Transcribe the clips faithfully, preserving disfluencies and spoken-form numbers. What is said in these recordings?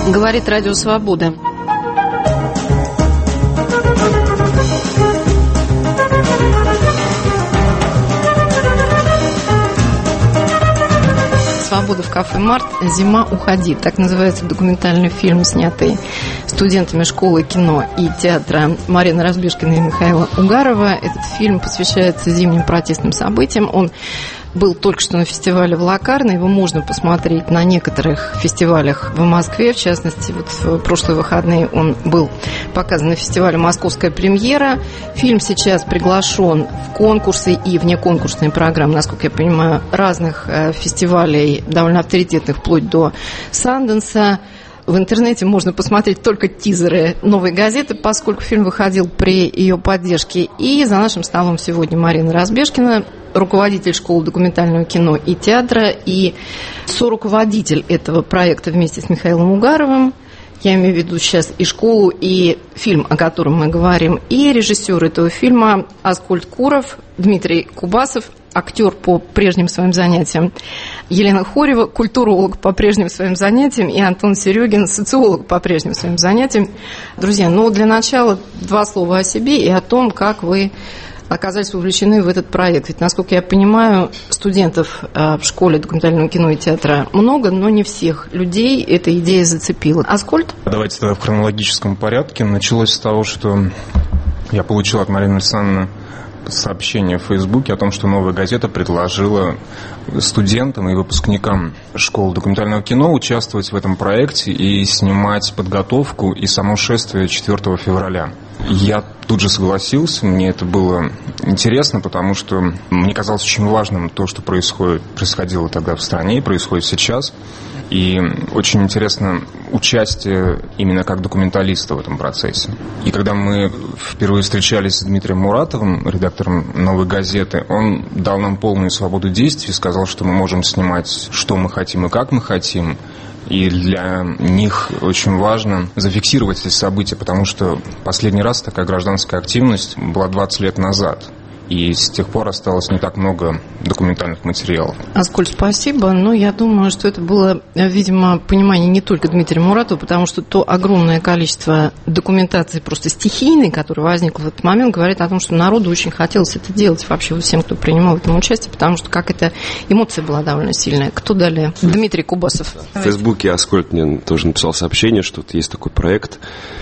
Говорит Радио Свобода. «Свобода» в кафе «Март», «Зима, уходи». Так называется документальный фильм, снятый студентами школы кино и театра Марины Разбежкиной и Михаила Угарова. Этот фильм посвящается зимним протестным событиям. Он был только что на фестивале в Локарно. Его можно посмотреть на некоторых фестивалях в Москве. В частности, вот в прошлые выходные он был показан на фестивале «Московская премьера». Фильм сейчас приглашен в конкурсы и внеконкурсные программы, насколько я понимаю, разных фестивалей, довольно авторитетных, вплоть до Санденса. В интернете можно посмотреть только тизеры «Новой газеты», поскольку фильм выходил при ее поддержке. И за нашим столом сегодня Марина Разбежкина, руководитель школы документального кино и театра, и соруководитель этого проекта вместе с Михаилом Угаровым. Я имею в виду сейчас и школу, и фильм, о котором мы говорим, и режиссер этого фильма Аскольд Куров, Дмитрий Кубасов, актер по прежним своим занятиям, Елена Хорева, культуролог по прежним своим занятиям, и Антон Серегин, социолог по прежним своим занятиям. Друзья, ну для начала два слова о себе и о том, как вы оказались вовлечены в этот проект. Ведь, насколько я понимаю, студентов в школе документального кино и театра много, но не всех людей эта идея зацепила. Аскольд? Давайте тогда в хронологическом порядке. Началось с того, что я получил от Марины Александровны сообщение в Фейсбуке о том, что «Новая газета» предложила студентам и выпускникам школы документального кино участвовать в этом проекте и снимать подготовку и само шествие четвёртого февраля. Я тут же согласился, мне это было интересно, потому что мне казалось очень важным то, что происходит, происходило тогда в стране и происходит сейчас. И очень интересно участие именно как документалиста в этом процессе. И когда мы впервые встречались с Дмитрием Муратовым, редактором «Новой газеты», он дал нам полную свободу действий, сказал, что мы можем снимать, что мы хотим и как мы хотим. И для них очень важно зафиксировать эти события, потому что последний раз такая гражданская активность была двадцать лет назад. И с тех пор осталось не так много документальных материалов. Аскольд, спасибо. Но я думаю, что это было, видимо, понимание не только Дмитрия Муратова, потому что то огромное количество документации просто стихийной, которая возникла в этот момент, говорит о том, что народу очень хотелось это делать, вообще всем, кто принимал в этом участие, потому что как эта эмоция была довольно сильная. Кто далее? Дмитрий Кубасов. В Фейсбуке Аскольд мне тоже написал сообщение, что вот есть такой проект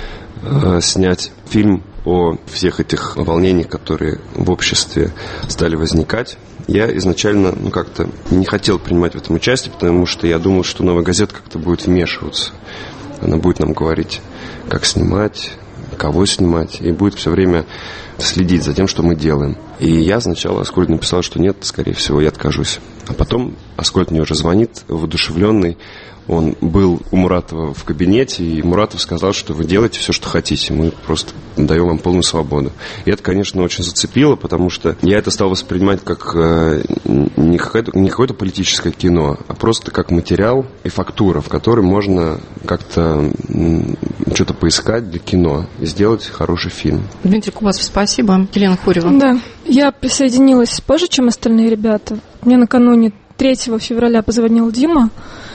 э, снять фильм о всех этих волнениях, которые в обществе стали возникать. Я изначально ну, как-то не хотел принимать в этом участие, потому что я думал, что «Новая газета» как-то будет вмешиваться. Она будет нам говорить, как снимать, кого снимать, и будет все время следить за тем, что мы делаем. И я сначала Аскольд написал, что нет, скорее всего, я откажусь. А потом Аскольд мне уже звонит, воодушевленный. Он был у Муратова в кабинете, и Муратов сказал, что вы делаете все, что хотите, мы просто даем вам полную свободу. И это, конечно, очень зацепило, потому что я это стал воспринимать как э, не, какое-то, не какое-то политическое кино, а просто как материал и фактура, в которой можно как-то м, что-то поискать для кино и сделать хороший фильм. Дмитрий Кубасов, спасибо. Елена Хорева. Да, я присоединилась позже, чем остальные ребята. Мне накануне третьего февраля позвонил Дима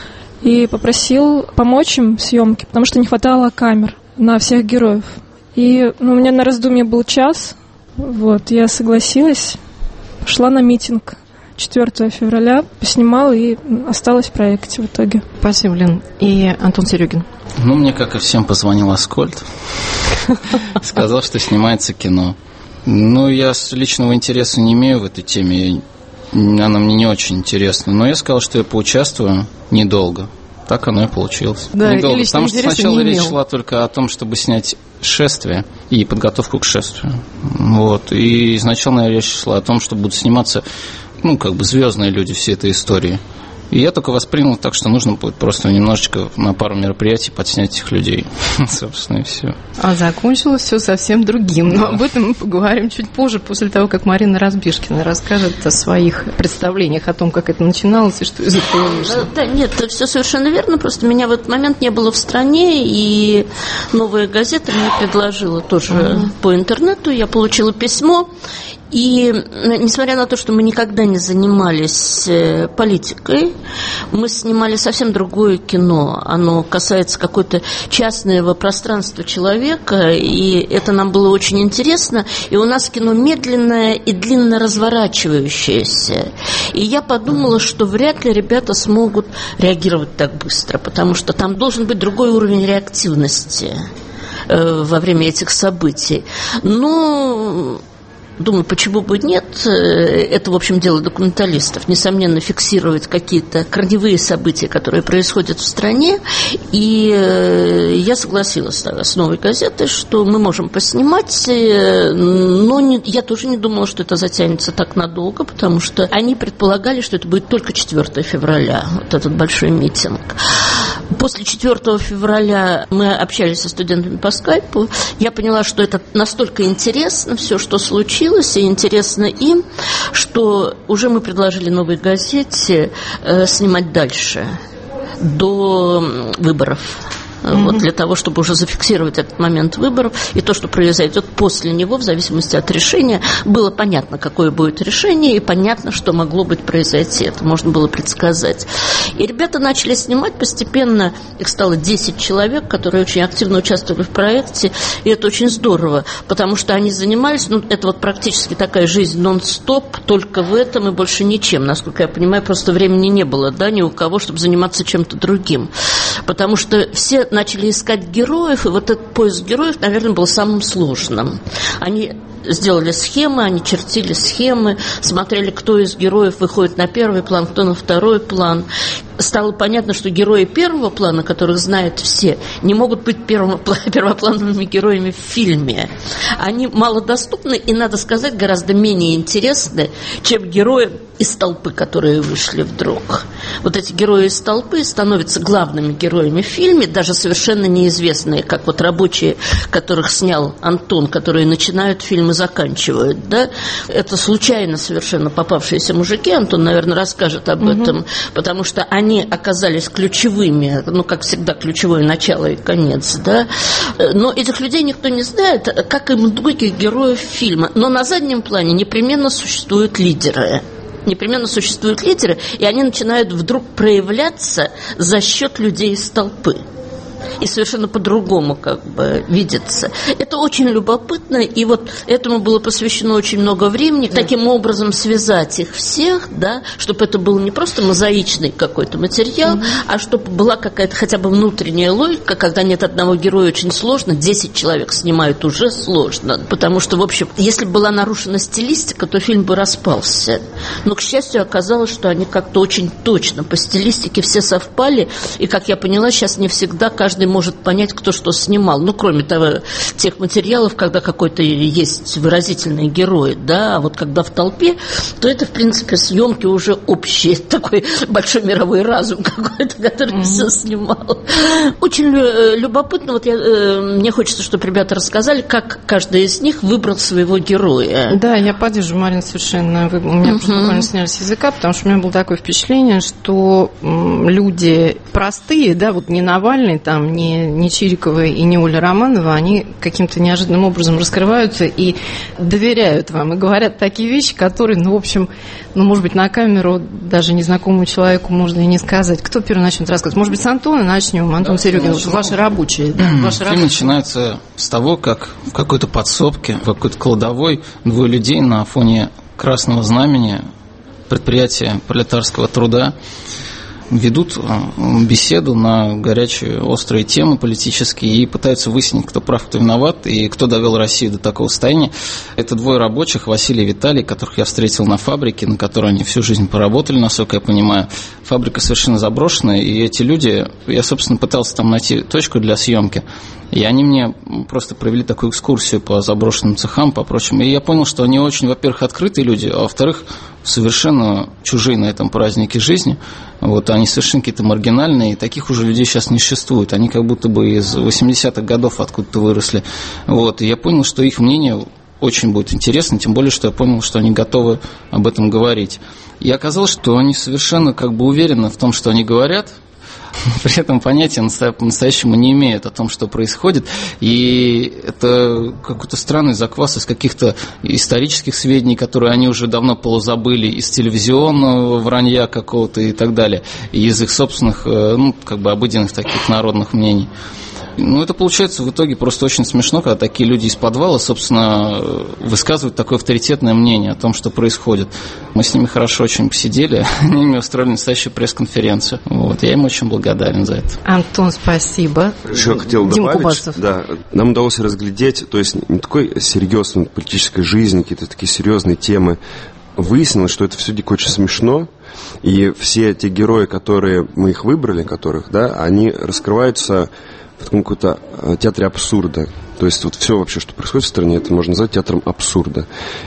и попросил помочь им в съемке, потому что не хватало камер на всех героев. И ну, у меня на раздумье был час, вот, я согласилась, пошла на митинг четвёртого февраля, поснимала и осталась в проекте в итоге. Спасибо, Лен. И Антон Серегин. Ну, мне, как и всем, позвонил Аскольд, сказал, что снимается кино. Ну, я личного интереса не имею в этой теме, она мне не очень интересна, но я сказал, что я поучаствую недолго. Так оно и получилось. Да, недолго, потому что сначала речь шла только о том, чтобы снять шествие и подготовку к шествию. Вот. И изначально речь шла о том, что будут сниматься, ну, как бы звездные люди всей этой истории. И я только воспринял так, что нужно будет просто немножечко на пару мероприятий подснять этих людей. Собственно, и все. А закончилось все совсем другим. Но об этом мы поговорим чуть позже, после того, как Марина Разбежкина расскажет о своих представлениях, о том, как это начиналось и что из этого вышло. Да, нет, все совершенно верно. Просто меня в этот момент не было в стране, и «Новая газета» мне предложила тоже uh-huh. по интернету. Я получила письмо. И несмотря на то, что мы никогда не занимались политикой, мы снимали совсем другое кино. Оно касается какой-то частного пространства человека, и это нам было очень интересно. И у нас кино медленное и длинно разворачивающееся. И я подумала, что вряд ли ребята смогут реагировать так быстро, потому что там должен быть другой уровень реактивности во время этих событий. Но... Думаю, почему бы нет, это, в общем, дело документалистов, несомненно, фиксировать какие-то корневые события, которые происходят в стране, и я согласилась с «Новой газетой», что мы можем поснимать, но не, я тоже не думала, что это затянется так надолго, потому что они предполагали, что это будет только четвёртого февраля, вот этот большой митинг. После четвёртого февраля мы общались со студентами по скайпу. Я поняла, что это настолько интересно, все, что случилось, и интересно им, что уже мы предложили «Новой газете» э, снимать дальше, до выборов. Mm-hmm. Вот, для того, чтобы уже зафиксировать этот момент выборов и то, что произойдет после него, в зависимости от решения, было понятно, какое будет решение, и понятно, что могло быть произойти. Это можно было предсказать. И ребята начали снимать постепенно. Их стало десять человек, которые очень активно участвовали в проекте, и это очень здорово, потому что они занимались, ну, это вот практически такая жизнь нон-стоп, только в этом и больше ничем. Насколько я понимаю, просто времени не было, да, ни у кого, чтобы заниматься чем-то другим. Потому что все начали искать героев, и вот этот поиск героев, наверное, был самым сложным. Они сделали схемы, они чертили схемы, смотрели, кто из героев выходит на первый план, кто на второй план. Стало понятно, что герои первого плана, которых знают все, не могут быть первоплановыми героями в фильме. Они малодоступны и, надо сказать, гораздо менее интересны, чем герои из толпы, которые вышли вдруг. Вот эти герои из толпы становятся главными героями в фильме, даже совершенно неизвестные, как вот рабочие, которых снял Антон, которые начинают фильм и заканчивают, да? Это случайно совершенно попавшиеся мужики, Антон, наверное, расскажет об угу. этом, потому что они оказались ключевыми, ну, как всегда, ключевое начало и конец, да? Но этих людей никто не знает, как и многих героев фильма. Но на заднем плане непременно существуют лидеры. Непременно существуют лидеры, и они начинают вдруг проявляться за счет людей из толпы. И совершенно по-другому как бы видится. Это очень любопытно, и вот этому было посвящено очень много времени. Таким образом связать их всех, да, чтобы это был не просто мозаичный какой-то материал, mm-hmm. а чтобы была какая-то хотя бы внутренняя логика. Когда нет одного героя, очень сложно, десять человек снимают уже сложно, потому что, в общем, если бы была нарушена стилистика, то фильм бы распался. Но, к счастью, оказалось, что они как-то очень точно по стилистике все совпали, и, как я поняла, сейчас не всегда каждый может понять, кто что снимал. Ну, кроме того, тех материалов, когда какой-то есть выразительный герой, да, а вот когда в толпе, то это, в принципе, съемки уже общие, такой большой мировой разум какой-то, который mm-hmm. все снимал. Очень любопытно, вот я, мне хочется, чтобы ребята рассказали, как каждый из них выбрал своего героя. Да, я поддерживаю, Марина, совершенно. У меня mm-hmm. просто буквально сняли с языка, потому что у меня было такое впечатление, что люди простые, да, вот не Навальный, там, не, не Чирикова и не Оля Романова, они каким-то неожиданным образом раскрываются и доверяют вам, и говорят такие вещи, которые, ну, в общем, ну, может быть, на камеру даже незнакомому человеку можно и не сказать. Кто первый начнет рассказывать? Может быть, с Антона начнем? Антон да, Серегин, вот ваши рабочие. Да, ваши Фильм рабочие. Начинается с того, как в какой-то подсобке, в какой-то кладовой двое людей на фоне красного знамени предприятия пролетарского труда ведут беседу на горячие, острые темы политические и пытаются выяснить, кто прав, кто виноват и кто довел Россию до такого состояния. Это двое рабочих, Василий и Виталий, которых я встретил на фабрике, на которой они всю жизнь поработали, насколько я понимаю. Фабрика совершенно заброшенная, и эти люди, я, собственно, пытался там найти точку для съемки, и они мне просто провели такую экскурсию по заброшенным цехам, по прочему. И я понял, что они очень, во-первых, открытые люди, а во-вторых, совершенно чужие на этом празднике жизни. Вот, они совершенно какие-то маргинальные, и таких уже людей сейчас не существует. Они как будто бы из восьмидесятых годов откуда-то выросли. Вот, и я понял, что их мнение очень будет интересно, тем более, что я понял, что они готовы об этом говорить. И оказалось, что они совершенно как бы уверены в том, что они говорят, при этом понятия по-настоящему не имеют о том, что происходит. И это какой-то странный заквас из каких-то исторических сведений, которые они уже давно полузабыли, из телевизионного вранья какого-то и так далее, и из их собственных, ну, как бы обыденных таких народных мнений. Ну, это получается в итоге просто очень смешно, когда такие люди из подвала, собственно, высказывают такое авторитетное мнение о том, что происходит. Мы с ними хорошо очень посидели, они мне устроили настоящую пресс-конференцию. Вот, я им очень благодарен за это. Антон, спасибо. Еще я хотел Дима добавить, Кубасов. Да, нам удалось разглядеть, то есть не такой серьезной политической жизни, какие-то такие серьезные темы. Выяснилось, что это все дико очень смешно, и все те герои, которые мы их выбрали, которых, да, они раскрываются в таком каком-то театре абсурда. То есть вот все вообще, что происходит в стране, это можно назвать театром абсурда.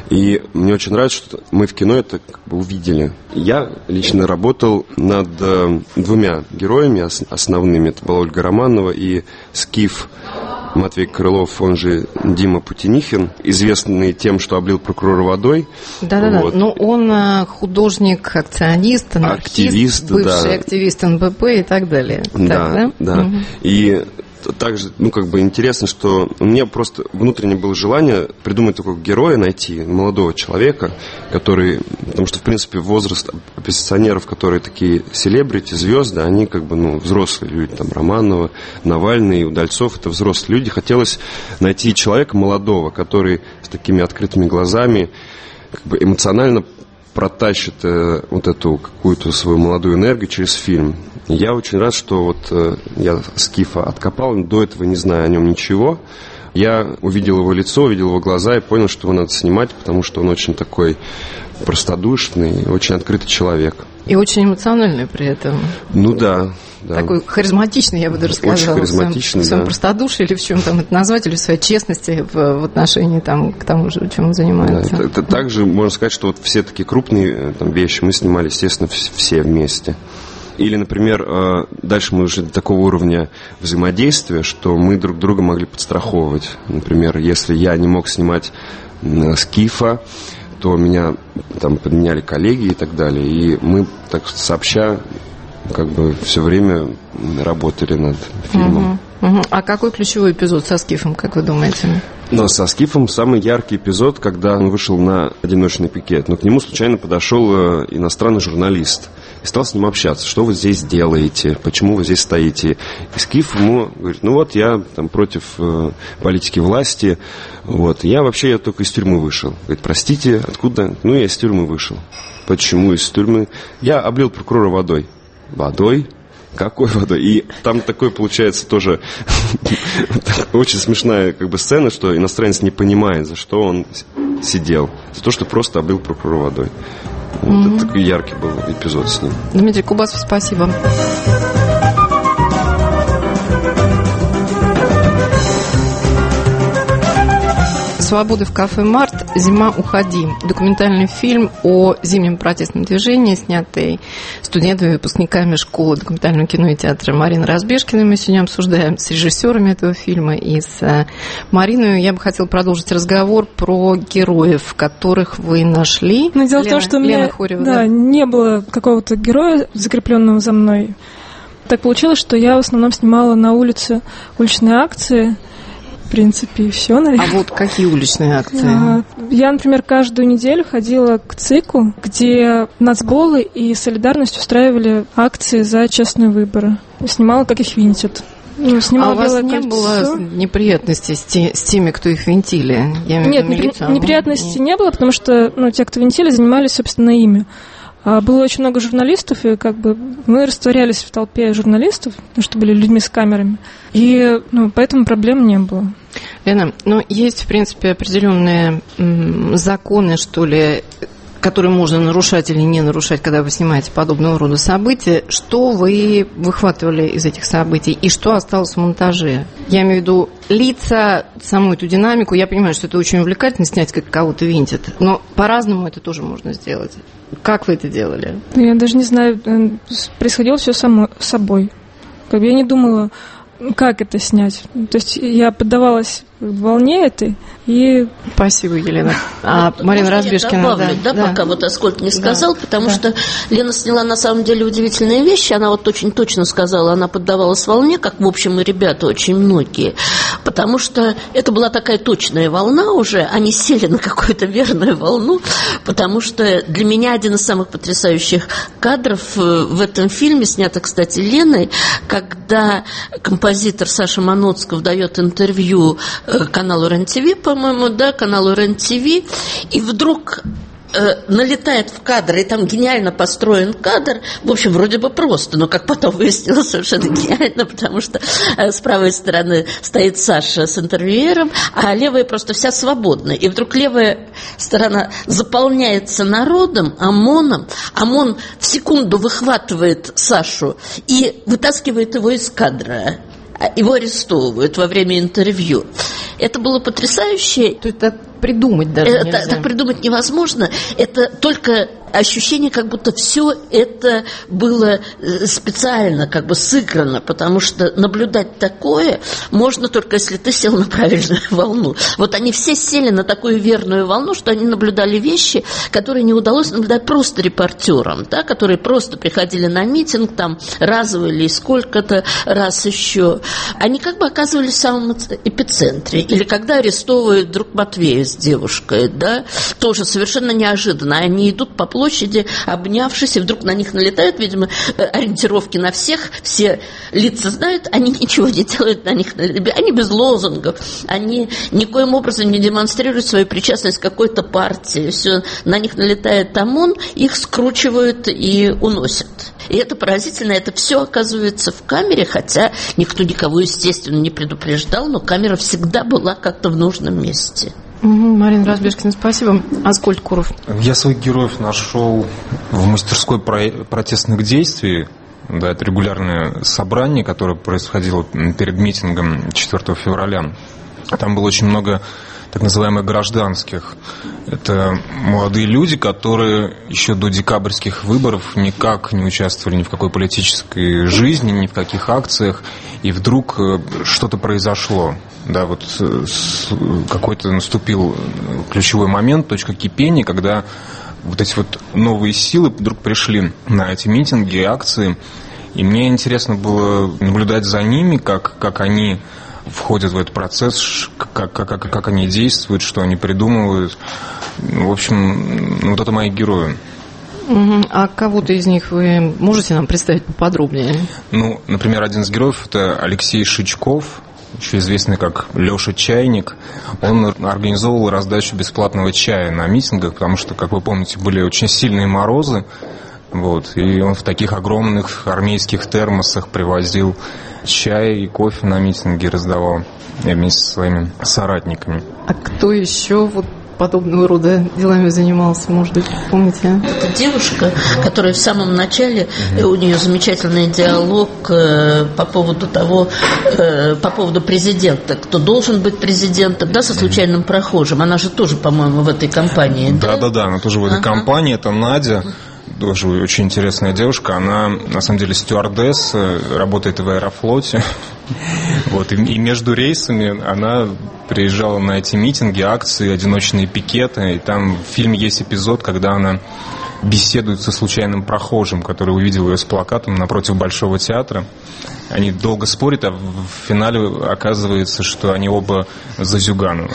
И мне очень нравится, что мы в кино это как бы увидели. Я лично работал над э, двумя героями основными. Это была Ольга Романова и Скиф Матвей Крылов, он же Дима Путинихин, известный тем, что облил прокурора водой. Да-да-да, вот. но он художник, акционист, анархист, активист, бывший да. активист эн бэ пэ и так далее. Да, так, да. да. Угу. И также, ну, как бы интересно, что у меня просто внутренне было желание придумать такого героя, найти молодого человека, который, потому что, в принципе, возраст оппозиционеров, которые такие селебрити, звезды, они как бы, ну, взрослые люди, там, Романова, Навальный, Удальцов, это взрослые люди. Хотелось найти человека молодого, который с такими открытыми глазами, как бы эмоционально протащит э, вот эту какую-то свою молодую энергию через фильм. И я очень рад, что вот э, я Скифа откопал, до этого не знаю о нем ничего. Я увидел его лицо, увидел его глаза и понял, что его надо снимать, потому что он очень такой простодушный, очень открытый человек. И очень эмоциональный при этом. Ну да. Да. Такой харизматичный, я бы даже сказала. Очень харизматичный, в своем, да. В своем простодушии или в чем там это назвать, или в своей честности в, в отношении там, к тому же, чем он занимается. Да, это, это также можно сказать, что вот все такие крупные там, вещи мы снимали, естественно, все вместе. Или, например, дальше мы уже до такого уровня взаимодействия, что мы друг друга могли подстраховывать. Например, если я не мог снимать Скифа, то меня там подменяли коллеги и так далее. И мы так сообща как бы все время работали над фильмом. Угу, угу. А какой ключевой эпизод со Скифом, как вы думаете? Но со Скифом самый яркий эпизод, когда он вышел на одиночный пикет. Но к нему случайно подошел иностранный журналист и стал с ним общаться. Что вы здесь делаете? Почему вы здесь стоите? И Скиф ему говорит, ну вот я там против э, политики власти. Вот. Я вообще я только из тюрьмы вышел. Говорит, простите, откуда? Ну, я из тюрьмы вышел. Почему из тюрьмы? Я облил прокурора водой. Водой? Какой водой? И там такой получается тоже очень смешная как бы сцена, что иностранец не понимает, за что он сидел. За то, что просто облил прокурора водой. Вот mm-hmm. Это такой яркий был эпизод с ним. Дмитрий Кубасов, спасибо. «Свобода в кафе «Март», «Зима, уходи». Документальный фильм о зимнем протестном движении, снятый студентами, выпускниками школы документального кино и театра Мариной Разбежкиной. Мы сегодня обсуждаем с режиссерами этого фильма и с Мариной. Я бы хотела продолжить разговор про героев, которых вы нашли. Но дело Лена, в том, что у меня Хорева, да, да? не было какого-то героя, закрепленного за мной. Так получилось, что я в основном снимала на улице уличные акции. В принципе, и все, наверное. А вот какие уличные акции? Я, например, каждую неделю ходила к ЦИКу, где нацболы и Солидарность устраивали акции за честные выборы. Снимала, как их винтят. Ну, а у вас не было неприятностей с, те, с теми, кто их винтили? Я Нет, милицию, неприятностей не... не было, потому что ну, те, кто винтили, занимались, собственно, ими. А было очень много журналистов, и как бы мы растворялись в толпе журналистов, потому что были людьми с камерами, и ну, поэтому проблем не было. Лена, ну, есть, в принципе, определенные м, законы, что ли, которые можно нарушать или не нарушать, когда вы снимаете подобного рода события. Что вы выхватывали из этих событий и что осталось в монтаже? Я имею в виду лица, саму эту динамику. Я понимаю, что это очень увлекательно снять, как кого-то винтят, но по-разному это тоже можно сделать. Как вы это делали? Я даже не знаю, происходило все само собой. Как бы я не думала, как это снять. То есть я поддавалась волне этой. И... Спасибо, Елена. А вот, Марина Разбежкина, добавлю, да, да, да, пока вот Аскольд не сказал, да, потому да. что Лена сняла на самом деле удивительные вещи. Она вот очень точно сказала, она поддавалась волне, как, в общем, и ребята очень многие, потому что это была такая точная волна уже, они сели на какую-то верную волну, потому что для меня один из самых потрясающих кадров в этом фильме, снято, кстати, Леной, когда композитор Саша Маноцков дает интервью каналу РЕН-ТВ, по-моему, да, каналу РЕН-ТВ, и вдруг э, налетает в кадр, и там гениально построен кадр, в общем, вроде бы просто, но, как потом выяснилось, совершенно гениально, потому что э, с правой стороны стоит Саша с интервьюером, а левая просто вся свободна, и вдруг левая сторона заполняется народом, ОМОНом, ОМОН в секунду выхватывает Сашу и вытаскивает его из кадра. Его арестовывают во время интервью. Это было потрясающе. То это придумать даже это, нельзя. Так придумать невозможно. Это только ощущение, как будто все это было специально как бы сыграно, потому что наблюдать такое можно только если ты сел на правильную волну. Вот они все сели на такую верную волну, что они наблюдали вещи, которые не удалось наблюдать просто репортерам, да, которые просто приходили на митинг там разово или сколько-то раз еще. Они как бы оказывались в самом эпицентре. Или когда арестовывают вдруг Матвея с девушкой, да, тоже совершенно неожиданно. Они идут по площади, обнявшись, и вдруг на них налетают, видимо, ориентировки на всех, все лица знают, они ничего не делают на них, они без лозунгов, они никоим образом не демонстрируют свою причастность к какой-то партии, все, на них налетает ОМОН, их скручивают и уносят. И это поразительно, это все оказывается в камере, хотя никто никого, естественно, не предупреждал, но камера всегда была как-то в нужном месте. Угу, Марина Разбежкина, спасибо. Аскольд Куров. Я своих героев нашел в мастерской про- протестных действий. Да, это регулярное собрание, которое происходило перед митингом четвёртого февраля. Там было очень много так называемых гражданских. Это молодые люди, которые еще до декабрьских выборов никак не участвовали ни в какой политической жизни, ни в каких акциях, и вдруг что-то произошло. Да, вот какой-то наступил ключевой момент, точка кипения, когда вот эти вот новые силы вдруг пришли на эти митинги и акции. И мне интересно было наблюдать за ними, как, как они входят в этот процесс, как, как, как, как они действуют, что они придумывают. В общем, вот это мои герои. Угу. А кого-то из них вы можете нам представить поподробнее? Ну, например, один из героев – это Алексей Шичков, еще известный как Леша Чайник. Он организовывал раздачу бесплатного чая на митингах, потому что, как вы помните, были очень сильные морозы. Вот, и он в таких огромных армейских термосах привозил чай и кофе на митинги, раздавал вместе со своими соратниками. А кто еще вот подобного рода делами занимался, может быть, помните? Это девушка, которая в самом начале, mm-hmm. у нее замечательный диалог э, по поводу того, э, по поводу президента, кто должен быть президентом, да, со случайным mm-hmm. прохожим. Она же тоже, по-моему, в этой компании. Да, да, да, да, она тоже в этой uh-huh. компании. Это Надя. Тоже очень интересная девушка. Она, на самом деле, стюардесса, работает в Аэрофлоте. Вот, и между рейсами она приезжала на эти митинги, акции, одиночные пикеты. И там в фильме есть эпизод, когда она беседует со случайным прохожим, который увидел ее с плакатом напротив Большого театра. Они долго спорят, а в финале оказывается, что они оба за Зюганова.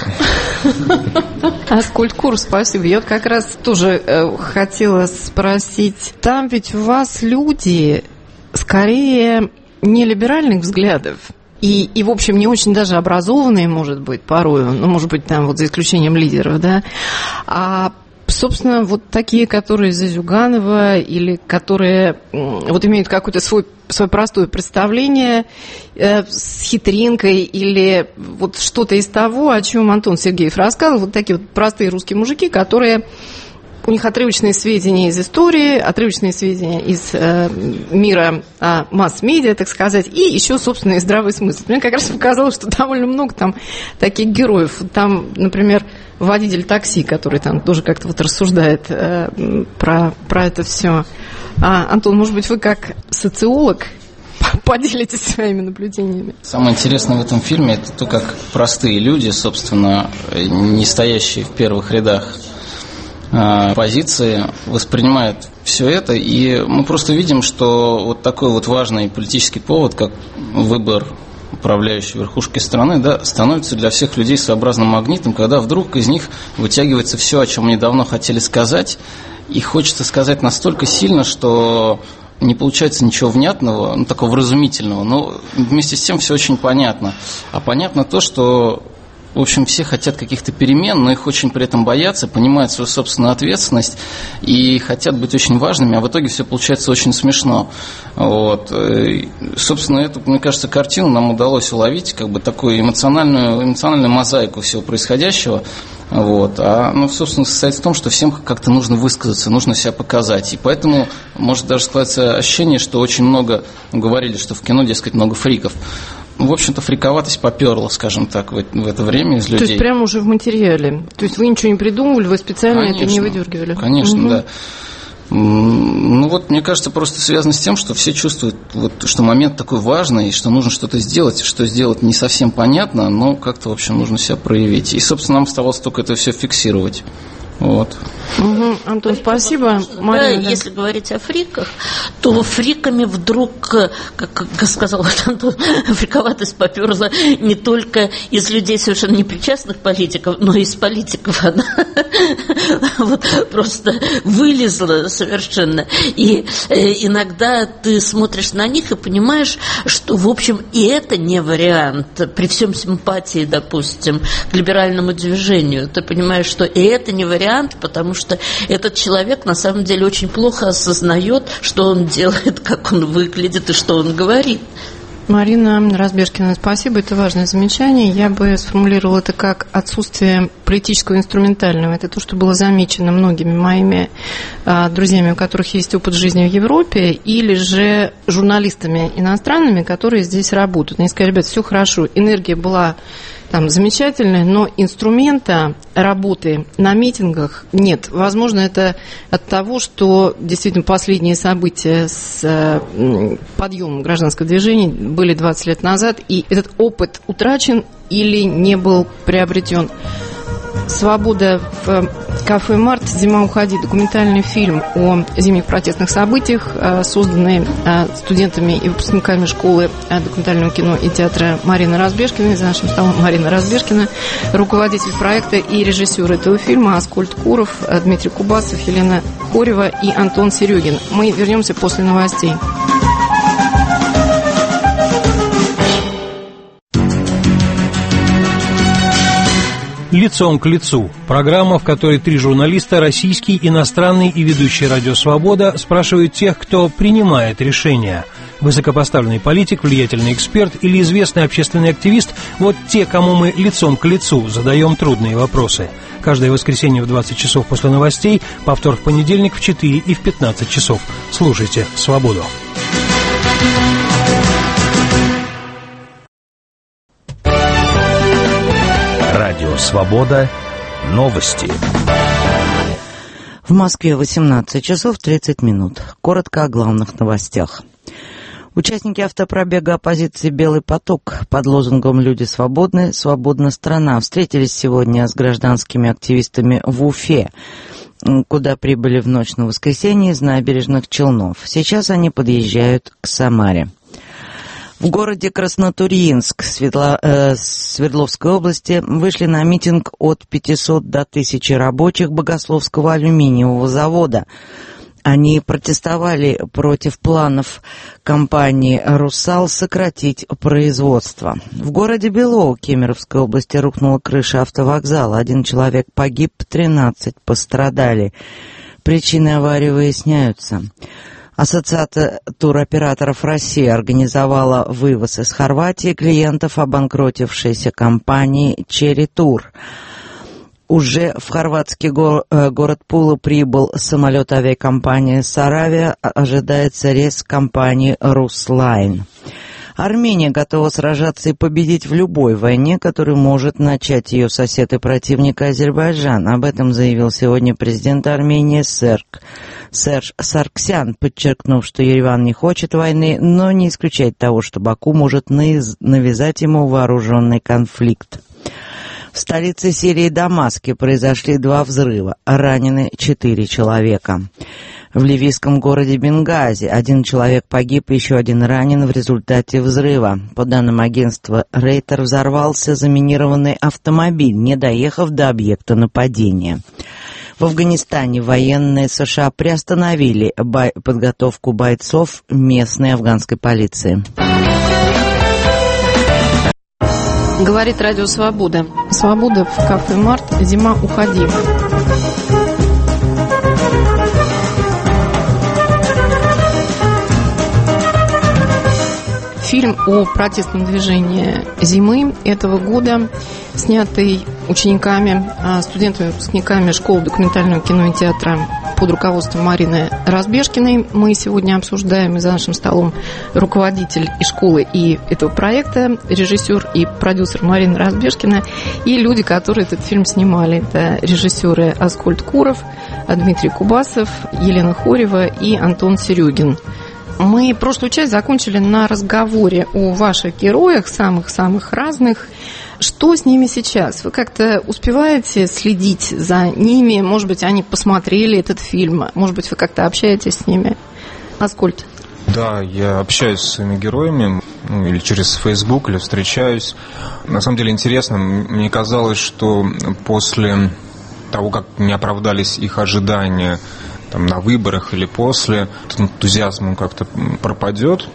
Аскольд Куров, спасибо. Я вот как раз тоже э, хотела спросить. Там ведь у вас люди скорее не либеральных взглядов. И, и, в общем, не очень даже образованные, может быть, порою, ну, может быть, там вот за исключением лидеров, да, а собственно, вот такие, которые за Зюганова или которые вот имеют какое-то свой, свое простое представление э, с хитринкой или вот что-то из того, о чем Антон Сергеев рассказывал, вот такие вот простые русские мужики, которые... У них отрывочные сведения из истории, отрывочные сведения из э, мира э, масс-медиа, так сказать, и еще, собственно, и здравый смысл. Мне как раз показалось, что довольно много там таких героев. Там, например, водитель такси, который там тоже как-то вот рассуждает э, про, про это все. А, Антон, может быть, вы как социолог поделитесь своими наблюдениями. Самое интересное в этом фильме – это то, как простые люди, собственно, не стоящие в первых рядах позиции, воспринимают все это, и мы просто видим, что вот такой вот важный политический повод, как выбор управляющей верхушки страны, да, становится для всех людей своеобразным магнитом, когда вдруг из них вытягивается все, о чем они давно хотели сказать, и хочется сказать настолько сильно, что не получается ничего внятного, ну, такого вразумительного, но вместе с тем все очень понятно. А понятно то, что, в общем, все хотят каких-то перемен, но их очень при этом боятся, понимают свою собственную ответственность и хотят быть очень важными, а в итоге все получается очень смешно. Вот. И, собственно, эту, мне кажется, картину нам удалось уловить, как бы такую эмоциональную, эмоциональную мозаику всего происходящего. Вот. А, ну, собственно, состоит в том, что всем как-то нужно высказаться, нужно себя показать. И поэтому может даже складываться ощущение, что очень много, говорили, что в кино, дескать, много фриков. В общем-то, фриковатость поперла, скажем так, в, в это время из людей. То есть прямо уже в материале? То есть вы ничего не придумывали, вы специально конечно, это не выдергивали? Конечно, угу. да. Ну вот, мне кажется, просто связано с тем, что все чувствуют, вот, что момент такой важный, что нужно что-то сделать, что сделать не совсем понятно, но как-то, в общем, нужно себя проявить. И, собственно, нам оставалось только это все фиксировать. Вот. Угу. Антон, спасибо. Марина, да, да. Если говорить о фриках, то фриками вдруг, как сказал Антон, фриковатость поперла не только из людей совершенно непричастных политиков, но и из политиков она вот просто вылезла совершенно. И иногда ты смотришь на них и понимаешь, что, в общем, и это не вариант. При всем симпатии, допустим, к либеральному движению, ты понимаешь, что и это не вариант, потому что этот человек на самом деле очень плохо осознает, что он делает, как он выглядит и что он говорит. Марина Разбежкина, спасибо, это важное замечание. Я бы сформулировала это как отсутствие политического инструментального. Это то, что было замечено многими моими а, друзьями, у которых есть опыт жизни в Европе, или же журналистами иностранными, которые здесь работают. Они сказали, ребят, все хорошо, энергия была там замечательная, но инструмента работы на митингах нет. Возможно, это от того, что действительно последние события с подъемом гражданского движения были двадцать лет назад, и этот опыт утрачен или не был приобретен. «Свобода» в кафе «Март», «Зима, уходи». Документальный фильм о зимних протестных событиях, созданный студентами и выпускниками школы документального кино и театра Марины Разбежкиной. За нашим столом Марина Разбежкина, руководитель проекта и режиссер этого фильма, Аскольд Куров, Дмитрий Кубасов, Елена Корева и Антон Серегин. Мы вернемся после новостей. «Лицом к лицу» – программа, в которой три журналиста, российский, иностранный и ведущий «Радио Свобода», спрашивают тех, кто принимает решения. Высокопоставленный политик, влиятельный эксперт или известный общественный активист – вот те, кому мы лицом к лицу задаем трудные вопросы. Каждое воскресенье в двадцать часов после новостей, повтор в понедельник в четыре и в пятнадцать часов. Слушайте «Свободу». Радио «Свобода». Новости. В Москве восемнадцать часов тридцать минут. Коротко о главных новостях. Участники автопробега оппозиции «Белый поток» под лозунгом «Люди свободны, свободна страна» встретились сегодня с гражданскими активистами в Уфе, куда прибыли в ночь на воскресенье из набережных Челнов. Сейчас они подъезжают к Самаре. В городе Краснотурьинск Светло, э, Свердловской области вышли на митинг от пятисот до тысячи рабочих Богословского алюминиевого завода. Они протестовали против планов компании «Русал» сократить производство. В городе Белово Кемеровской области рухнула крыша автовокзала. Один человек погиб, тринадцать пострадали. Причины аварии выясняются. Ассоциация туроператоров России организовала вывоз из Хорватии клиентов обанкротившейся компании «Черри Тур». Уже в хорватский го- город Пула прибыл самолет авиакомпании «Саравия». Ожидается рейс компании «Руслайн». Армения готова сражаться и победить в любой войне, которую может начать ее сосед и противник Азербайджан. Об этом заявил сегодня президент Армении Серж, Серж Сарксян, подчеркнув, что Ереван не хочет войны, но не исключает того, что Баку может навязать ему вооруженный конфликт. В столице Сирии Дамаске произошли два взрыва, ранены четыре человека. В ливийском городе Бенгази один человек погиб, еще один ранен в результате взрыва. По данным агентства Рейтер, взорвался заминированный автомобиль, не доехав до объекта нападения. В Афганистане военные США приостановили бой- подготовку бойцов местной афганской полиции. Говорит Радио Свобода. Свобода в кафе «Март». Зима, уходи. Фильм о протестном движении зимы этого года, снятый учениками, студентами-выпускниками школы документального кино и театра под руководством Марины Разбежкиной. Мы сегодня обсуждаем, и за нашим столом руководитель и школы, и этого проекта, режиссер и продюсер Марина Разбежкина, и люди, которые этот фильм снимали. Это режиссеры Аскольд Куров, Дмитрий Кубасов, Елена Хорева и Антон Серегин. Мы прошлую часть закончили на разговоре о ваших героях, самых-самых разных. Что с ними сейчас? Вы как-то успеваете следить за ними? Может быть, они посмотрели этот фильм? Может быть, вы как-то общаетесь с ними? Аскольд? Да, я общаюсь с своими героями, ну, или через Facebook, или встречаюсь. На самом деле интересно, мне казалось, что после того, как не оправдались их ожидания там, на выборах или после, этот энтузиазм он как-то пропадет.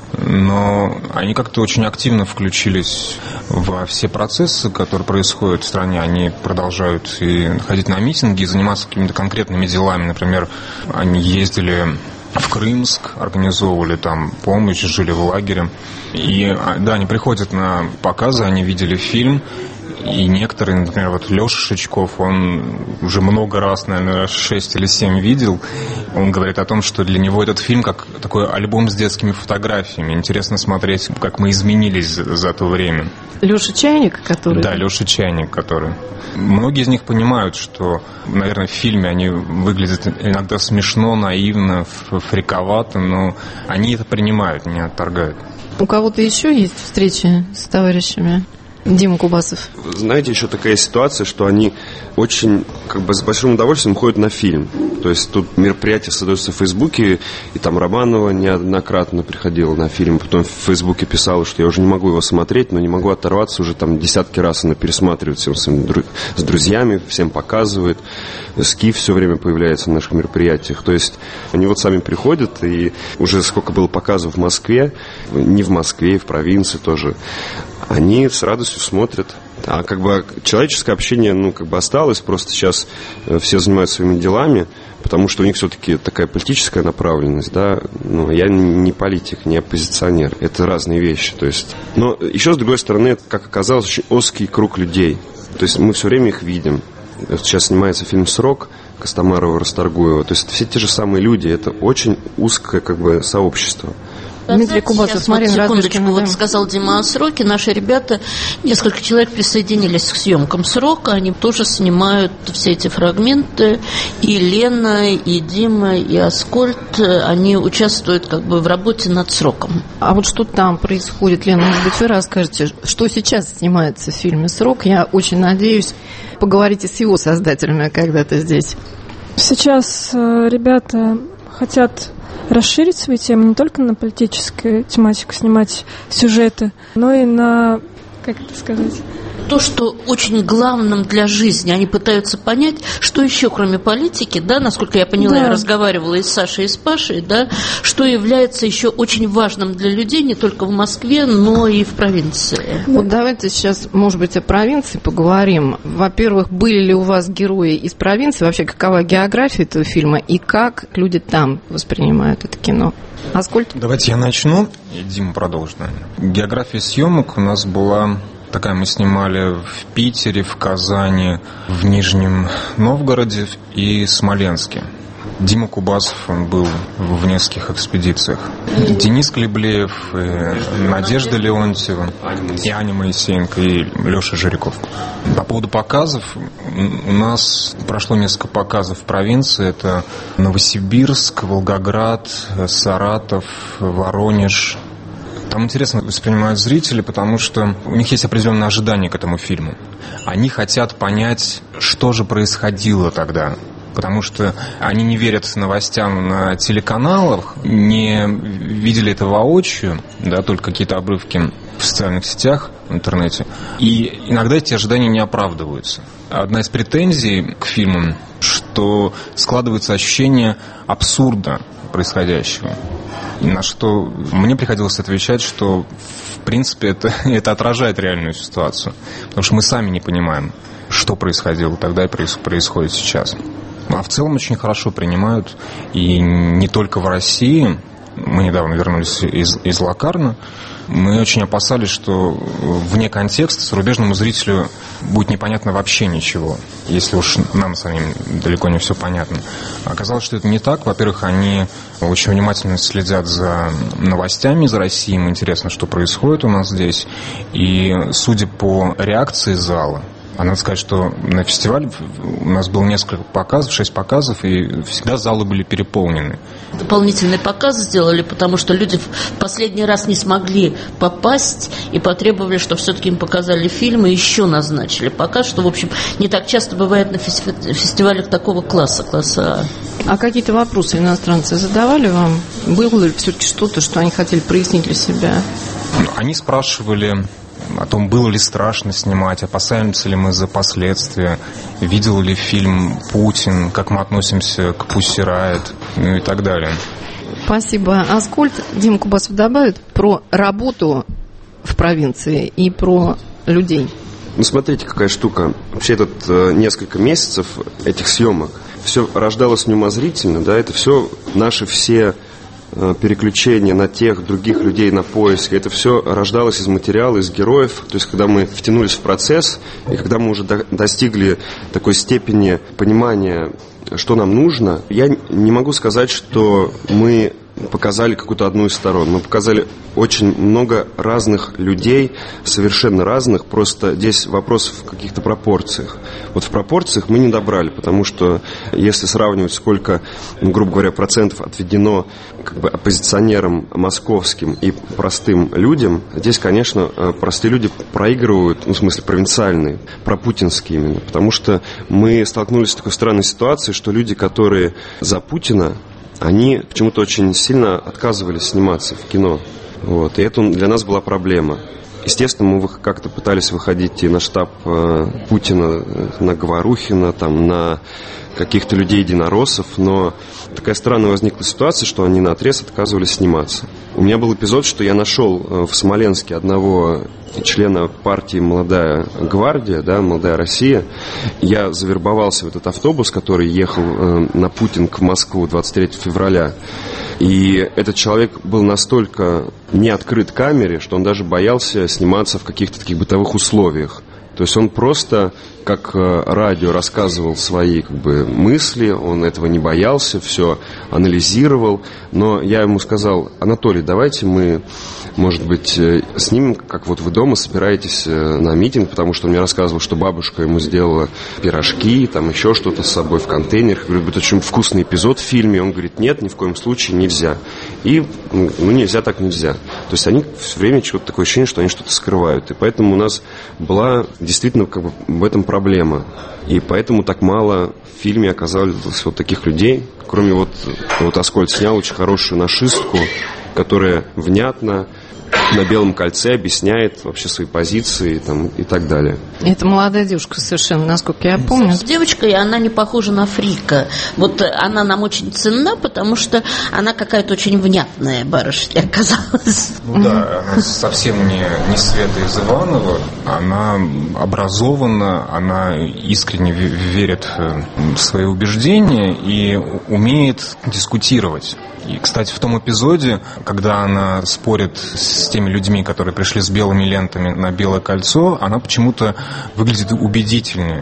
Но они как-то очень активно включились во все процессы, которые происходят в стране. Они продолжают и ходить на митинги, и заниматься какими-то конкретными делами. Например, они ездили в Крымск, организовывали там помощь, жили в лагере. И да, они приходят на показы, они видели фильм. И некоторые, например, вот Леша Шичков, он уже много раз, наверное, шесть или семь видел. Он говорит о том, что для него этот фильм как такой альбом с детскими фотографиями. Интересно смотреть, как мы изменились за то время. Леша Чайник, который... Да, Леша Чайник, который... Многие из них понимают, что, наверное, в фильме они выглядят иногда смешно, наивно, фриковато, но они это принимают, не отторгают. У кого-то еще есть встречи с товарищами? Дима Кубасов. Знаете, еще такая ситуация, что они очень, как бы, с большим удовольствием ходят на фильм. То есть тут мероприятие создается в Фейсбуке, и там Романова неоднократно приходила на фильм, потом в Фейсбуке писала, что я уже не могу его смотреть, но не могу оторваться, уже там десятки раз она пересматривает всем своим дру... с друзьями, всем показывает. Скиф все время появляется на наших мероприятиях. То есть они вот сами приходят, и уже сколько было показов в Москве, не в Москве, и в провинции тоже, они с радостью смотрят. А как бы человеческое общение, ну, как бы осталось, просто сейчас все занимаются своими делами, потому что у них все-таки такая политическая направленность, да. Ну, я не политик, не оппозиционер. Это разные вещи, то есть. Но еще, с другой стороны, как оказалось, очень узкий круг людей. То есть мы все время их видим. Сейчас снимается фильм «Срок» Костомарова, Расторгуева. То есть все те же самые люди. Это очень узкое, как бы, сообщество. Дмитрий Кубасов, Марина Разбежкина. Вот сказал Дима о «Сроке». Наши ребята, несколько человек присоединились к съемкам «Срока». Они тоже снимают все эти фрагменты. И Лена, и Дима, и Аскольд, они участвуют как бы в работе над «Сроком». А вот что там происходит, Лена, может быть, вы расскажете, что сейчас снимается в фильме «Срок». Я очень надеюсь, поговорите с его создателями когда-то здесь. Сейчас ребята хотят расширить свои темы не только на политическую тематику, снимать сюжеты, но и на, как это сказать... То, что очень главным для жизни, они пытаются понять, что еще, кроме политики, да, насколько я поняла, да. Я разговаривала и с Сашей, и с Пашей, да, что является еще очень важным для людей не только в Москве, но и в провинции. Вот давайте сейчас, может быть, о провинции поговорим. Во-первых, были ли у вас герои из провинции, вообще какова география этого фильма, и как люди там воспринимают это кино? Аскольд? Давайте я начну, и Дима продолжит, наверное. География съемок у нас была... Такая мы снимали в Питере, в Казани, в Нижнем Новгороде и Смоленске. Дима Кубасов, он был в нескольких экспедициях. Денис Клеблеев, и Надежда Леонтьева, и Аня Моисеенко, и Леша Жиряков. По поводу показов, у нас прошло несколько показов в провинции. Это Новосибирск, Волгоград, Саратов, Воронеж. Там интересно воспринимают зрители, потому что у них есть определенные ожидания к этому фильму. Они хотят понять, что же происходило тогда. Потому что они не верят новостям на телеканалах, не видели это воочию, да, только какие-то обрывки в социальных сетях, в интернете. И иногда эти ожидания не оправдываются. Одна из претензий к фильму, что складывается ощущение абсурда происходящего. На что мне приходилось отвечать, что в принципе это, это отражает реальную ситуацию. Потому что мы сами не понимаем, что происходило тогда и происходит сейчас. А в целом очень хорошо принимают, и не только в России. Мы недавно вернулись из, из Локарно. Мы очень опасались, что вне контекста зарубежному зрителю будет непонятно вообще ничего, если уж нам самим далеко не все понятно. Оказалось, что это не так. Во-первых, они очень внимательно следят за новостями из России. Им интересно, что происходит у нас здесь. И судя по реакции зала, а надо сказать, что на фестивале у нас было несколько показов, шесть показов, и всегда залы были переполнены. Дополнительный показ сделали, потому что люди в последний раз не смогли попасть и потребовали, чтобы все-таки им показали фильм и еще назначили показ, что, в общем, не так часто бывает на фестивалях такого класса, класса А. А какие-то вопросы иностранцы задавали вам? Было ли все-таки что-то, что они хотели прояснить для себя? Они спрашивали о том, было ли страшно снимать, опасаемся ли мы за последствия, видел ли фильм «Путин», как мы относимся к «Пусси Райот», ну и так далее. Спасибо. Аскольд, Дима Кубасов добавит про работу в провинции и про людей. Ну, смотрите, какая штука. Вообще, этот э, несколько месяцев этих съемок, все рождалось неумозрительно, да, это все наши все переключение на тех других людей, на поиск. Это все рождалось из материала, из героев. То есть, когда мы втянулись в процесс, и когда мы уже до- достигли такой степени понимания, что нам нужно, я не могу сказать, что мы показали какую-то одну из сторон. Мы показали очень много разных людей, совершенно разных, просто здесь вопрос в каких-то пропорциях. Вот в пропорциях мы не добрали, потому что если сравнивать, сколько, грубо говоря, процентов отведено как бы оппозиционерам московским и простым людям, здесь, конечно, простые люди проигрывают, ну, в смысле, провинциальные, пропутинские именно, потому что мы столкнулись с такой странной ситуацией, что люди, которые за Путина, они почему-то очень сильно отказывались сниматься в кино. Вот. И это для нас была проблема. Естественно, мы как-то пытались выходить и на штаб э, Путина, на Говорухина, там, на каких-то людей-единороссов, но такая странная возникла ситуация, что они наотрез отказывались сниматься. У меня был эпизод, что я нашел в Смоленске одного члена партии «Молодая гвардия», да, «Молодая Россия». Я завербовался в этот автобус, который ехал э, на Путинг в Москву двадцать третьего февраля. И этот человек был настолько не открыт камере, что он даже боялся сниматься в каких-то таких бытовых условиях. То есть он просто, как радио, рассказывал свои как бы мысли, он этого не боялся, все анализировал. Но я ему сказал: Анатолий, давайте мы, может быть, снимем, как вот вы дома собираетесь на митинг, потому что он мне рассказывал, что бабушка ему сделала пирожки, там еще что-то с собой в контейнерах. Я говорю, будет очень вкусный эпизод в фильме. Он говорит, нет, ни в коем случае нельзя. И, ну, нельзя так нельзя. То есть они все время что-то такое ощущение, что они что-то скрывают. И поэтому у нас была действительно как бы в этом проблема. И поэтому так мало в фильме оказалось вот таких людей. Кроме вот, вот Аскольд снял очень хорошую нашистку, которая внятно на Белом кольце объясняет вообще свои позиции там, и так далее. Это молодая девушка совершенно, насколько я помню. С девочкой, она не похожа на фрика. Вот она нам очень ценна, потому что она какая-то очень внятная барышня оказалась. Ну да, она совсем не, не Света из Иванова. Она образована, она искренне верит в свои убеждения и умеет дискутировать. И, кстати, в том эпизоде, когда она спорит с теми людьми, которые пришли с белыми лентами на Белое кольцо, она почему-то выглядит убедительнее.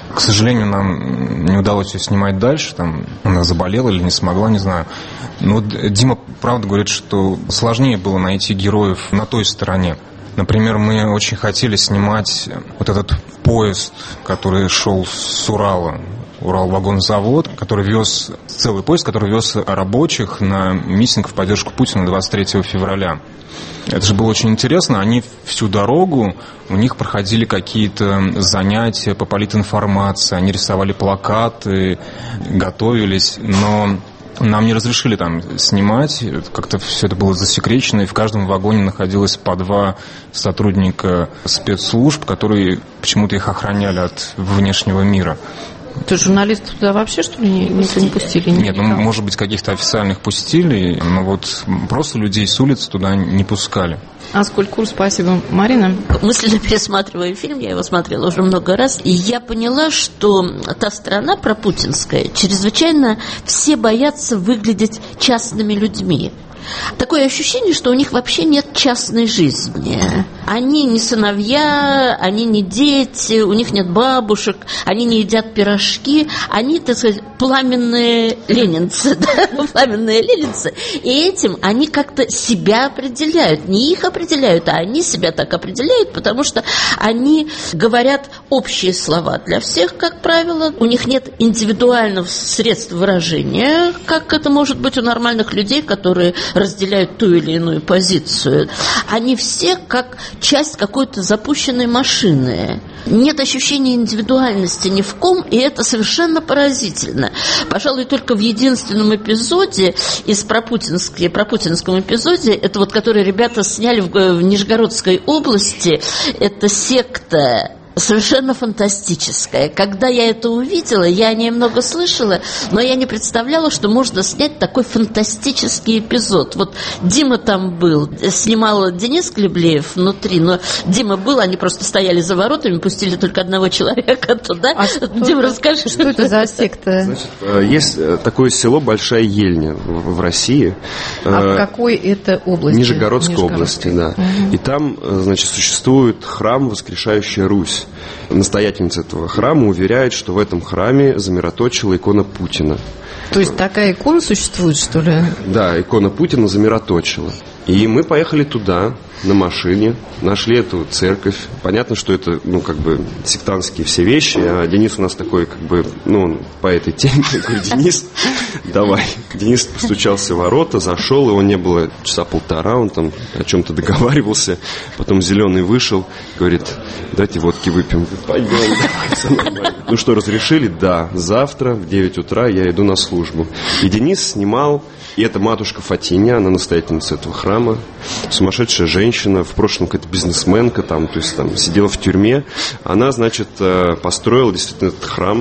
К сожалению, нам не удалось ее снимать дальше. Там она заболела или не смогла, не знаю. Но вот Дима правда говорит, что сложнее было найти героев на той стороне. Например, мы очень хотели снимать вот этот поезд, который шел с Урала. Уралвагонзавод, который вез, целый поезд, который вез рабочих на митинг в поддержку Путина двадцать третьего февраля. Это же было очень интересно. Они всю дорогу, у них проходили какие-то занятия по политинформации, они рисовали плакаты, готовились, но нам не разрешили там снимать, как-то все это было засекречено, и в каждом вагоне находилось по два сотрудника спецслужб, которые почему-то их охраняли от внешнего мира. То журналистов туда вообще, что ли, никто не пустили? Нет, ну, может быть, каких-то официальных пустили, но вот просто людей с улицы туда не пускали. Аскольд-Кур, спасибо. Марина? Мысленно пересматривая фильм, я его смотрела уже много раз, и я поняла, что та страна пропутинская, чрезвычайно все боятся выглядеть частными людьми. Такое ощущение, что у них вообще нет частной жизни. Они не сыновья, они не дети, у них нет бабушек, они не едят пирожки. Они, так сказать, пламенные ленинцы, да? Пламенные ленинцы. И этим они как-то себя определяют. Не их определяют, а они себя так определяют, потому что они говорят общие слова для всех, как правило. У них нет индивидуальных средств выражения, как это может быть у нормальных людей, которые разделяют ту или иную позицию. Они все как часть какой-то запущенной машины. Нет ощущения индивидуальности ни в ком, и это совершенно поразительно. Пожалуй, только в единственном эпизоде из пропутинского, пропутинском эпизоде, это вот который ребята сняли в, в Нижегородской области, это секта совершенно фантастическая. Когда я это увидела, я о ней много слышала, но я не представляла, что можно снять такой фантастический эпизод. Вот Дима там был, снимал Денис Клеблеев внутри, но Дима был, они просто стояли за воротами, пустили только одного человека туда. А Дима, расскажи, что это за секта? Значит, есть такое село Большая Ельня в России. А в какой это области? Нижегородской области, да. Угу. И там, значит, существует храм «Воскрешающая Русь». Настоятельница этого храма уверяет, что в этом храме замироточила икона Путина. То есть такая икона существует, что ли? Да, икона Путина замироточила. И мы поехали туда на машине, нашли эту церковь. Понятно, что это, ну, как бы, сектантские все вещи, а Денис у нас такой, как бы, ну, по этой теме. Я говорю: Денис, давай. Денис постучался в ворота, зашел, его не было часа полтора, он там о чем-то договаривался. Потом Зеленый вышел, говорит: дайте водки выпьем. Пойдем, давай, все нормально. Ну что, разрешили? Да. Завтра в девять утра я иду на службу. И Денис снимал. И это матушка Фатиня, она настоятельница этого храма, сумасшедшая женщина, в прошлом какая-то бизнесменка, там, то есть там сидела в тюрьме. Она, значит, построила действительно этот храм,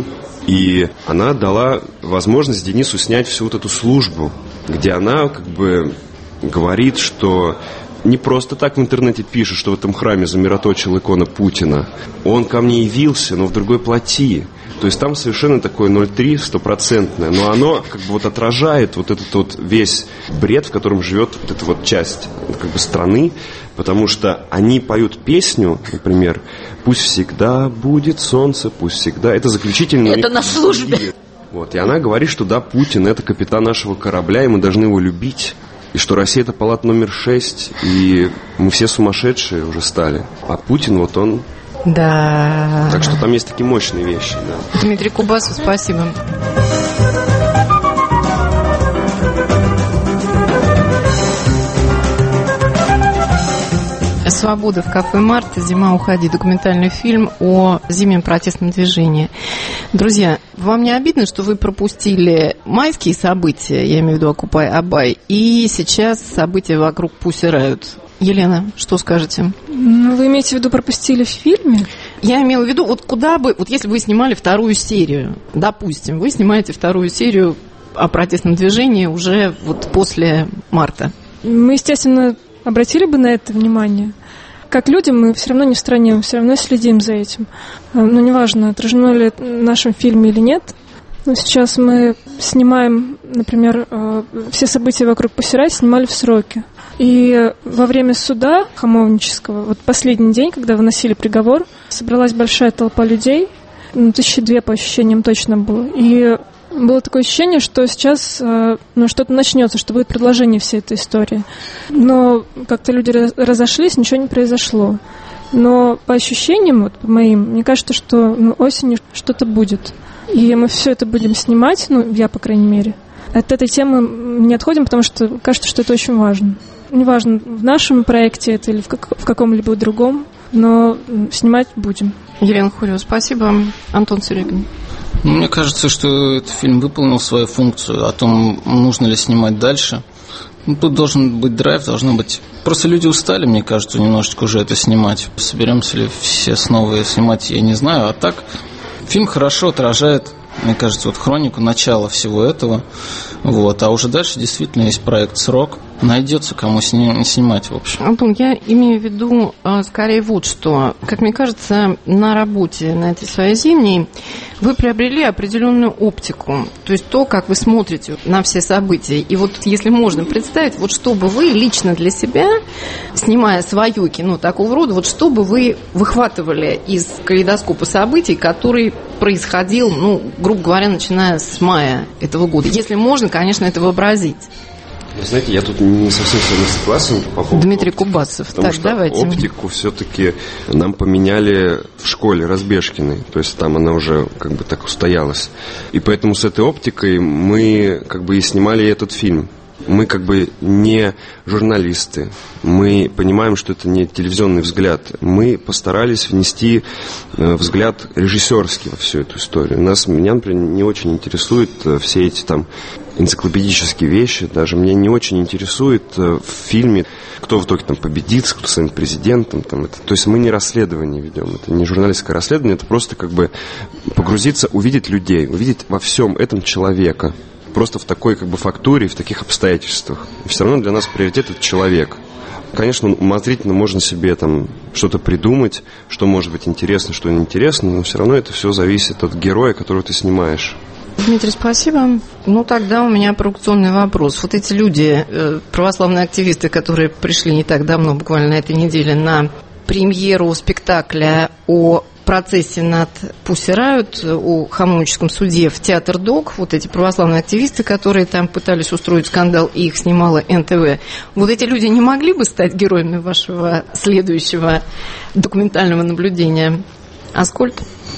и она дала возможность Денису снять всю вот эту службу, где она как бы говорит, что не просто так в интернете пишет, что в этом храме замироточила икона Путина. Он ко мне явился, но в другой плоти. То есть там совершенно такое ноль целых три десятых стопроцентное, но оно как бы вот отражает вот этот вот весь бред, в котором живет вот эта вот часть как бы страны, потому что они поют песню, например, «Пусть всегда будет солнце, пусть всегда». Это заключительно. Это на службе. Вот, и она говорит, что да, Путин – это капитан нашего корабля, и мы должны его любить. И что Россия – это палат номер шесть, и мы все сумасшедшие уже стали. А Путин, вот он... Да. Так что там есть такие мощные вещи. Да. Дмитрий Кубасов, спасибо. «Свобода» в кафе «Март», «Зима, уходи». Документальный фильм о зимнем протестном движении. Друзья, вам не обидно, что вы пропустили майские события, я имею в виду «Окупай Абай», и сейчас события вокруг Pussy Riot? Елена, что скажете? Ну, вы имеете в виду, пропустили в фильме? Я имела в виду, вот куда бы, вот если бы вы снимали вторую серию, допустим, вы снимаете вторую серию о протестном движении уже вот после марта. Мы, естественно, обратили бы на это внимание. Как люди мы все равно не в стране, мы все равно следим за этим. Ну, неважно, отражено ли это в нашем фильме или нет. Но сейчас мы снимаем, например, все события вокруг Pussy Riot снимали в сроки. И во время суда хамовнического, вот последний день, когда выносили приговор, собралась большая толпа людей, ну, тысячи две по ощущениям точно было. И было такое ощущение, что сейчас ну, что-то начнется, что будет продолжение всей этой истории. Но как-то люди разошлись, ничего не произошло. Но по ощущениям, вот, по моим, мне кажется, что ну, осенью что-то будет. И мы все это будем снимать, ну, я, по крайней мере. От этой темы не отходим, потому что кажется, что это очень важно. Неважно, в нашем проекте это или в, как, в каком-либо другом, но снимать будем. Елена Хурева, спасибо. Антон Серегин. Мне кажется, что этот фильм выполнил свою функцию о том, нужно ли снимать дальше. Ну, тут должен быть драйв, должно быть... Просто люди устали, мне кажется, немножечко уже это снимать. Соберемся ли все снова снимать, я не знаю. А так, фильм хорошо отражает, мне кажется, вот хронику начала всего этого. Вот. А уже дальше действительно есть проект «Срок». Найдется, кому сни- снимать, в общем. Антон, я имею в виду э, скорее вот что. Как мне кажется, на работе, на этой своей зимней, вы приобрели определенную оптику. То есть то, как вы смотрите на все события. И вот если можно представить, вот что бы вы лично для себя, снимая свое кино такого рода, вот что бы вы выхватывали из калейдоскопа событий, который происходил, ну, грубо говоря, начиная с мая этого года. Если можно, конечно, это вообразить. Вы знаете, я тут не совсем с вами согласен по поводу Дмитрий оптики, Кубасов. Потому так, что давайте. оптику все-таки нам поменяли в школе Разбежкиной. То есть там она уже как бы так устоялась. И поэтому с этой оптикой мы как бы и снимали этот фильм. Мы как бы не журналисты. Мы понимаем, что это не телевизионный взгляд. Мы постарались внести взгляд режиссерский во всю эту историю. Нас, меня, например, не очень интересуют все эти там энциклопедические вещи. Даже меня не очень интересует в фильме, кто в итоге там победит, кто станет президентом. Там, это. То есть мы не расследование ведем. Это не журналистское расследование. Это просто как бы погрузиться, увидеть людей, увидеть во всем этом человека. Просто в такой как бы фактуре, в таких обстоятельствах. И все равно для нас приоритет – это человек. Конечно, умозрительно можно себе там что-то придумать, что может быть интересно, что неинтересно, но все равно это все зависит от героя, которого ты снимаешь. Дмитрий, спасибо. Ну, тогда у меня провокационный вопрос. Вот эти люди, православные активисты, которые пришли не так давно, буквально на этой неделе, на премьеру спектакля о процессе над Пусси Райот, о Хамовническом суде в Театр Док, вот эти православные активисты, которые там пытались устроить скандал, и их снимала эн тэ вэ, вот эти люди не могли бы стать героями вашего следующего документального наблюдения? Аскольд?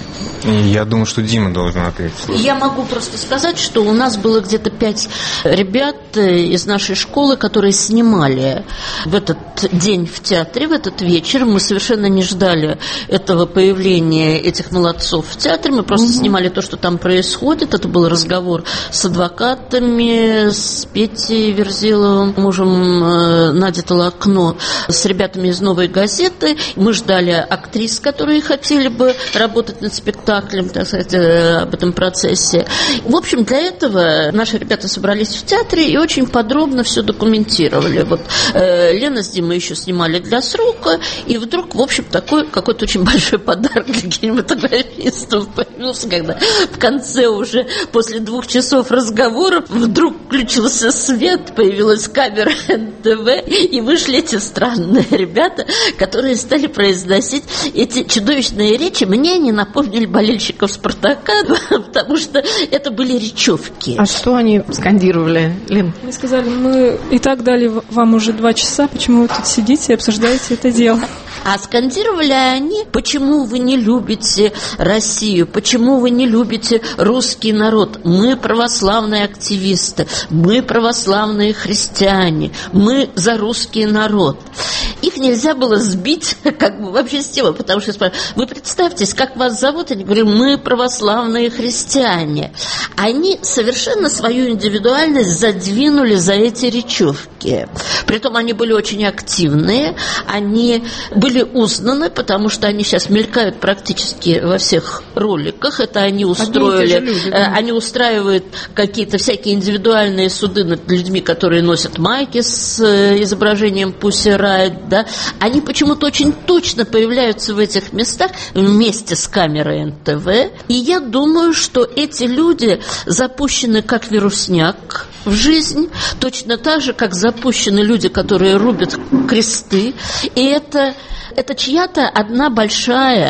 Я думаю, что Дима должен ответить. Я могу просто сказать, что у нас было где-то пять ребят из нашей школы, которые снимали в этот день в театре, в этот вечер. Мы совершенно не ждали этого появления этих молодцов в театре. Мы просто угу. снимали то, что там происходит. Это был разговор с адвокатами, с Петей Верзиловым, мужем Нади Толокно, с ребятами из «Новой газеты». Мы ждали актрис, которые хотели бы работать над спектаклем, так сказать, об этом процессе. В общем, для этого наши ребята собрались в театре и очень подробно все документировали. Вот э, Лена с Димой еще снимали для «Срока», и вдруг, в общем, такой какой-то очень большой подарок для кинематографистов появился, когда в конце уже после двух часов разговоров вдруг включился свет, появилась камера эн тэ вэ, и вышли эти странные ребята, которые стали произносить эти чудовищные речи. Мне они напомнили болельщиков «Спартака», потому что это были речевки. А что они скандировали, Лен? Они сказали, мы и так дали вам уже два часа, почему вы тут сидите и обсуждаете это дело? А скандировали они, почему вы не любите Россию, почему вы не любите русский народ. Мы православные активисты, мы православные христиане, мы за русский народ. Их нельзя было сбить как бы вообще с темы, потому что вы представьтесь, как вас зовут, они говорят, мы православные христиане. Они совершенно свою индивидуальность задвинули за эти речевки. Притом они были очень активные, они были узнаны, потому что они сейчас мелькают практически во всех роликах. Это они устроили, люди, да. Они устраивают какие-то всякие индивидуальные суды над людьми, которые носят майки с изображением Пусси Райот, да. Они почему-то очень точно появляются в этих местах вместе с камерой эн тэ вэ. И я думаю, что эти люди запущены как вирусняк в жизнь, точно так же, как запущены люди, которые рубят кресты. И это, это чья-то одна большая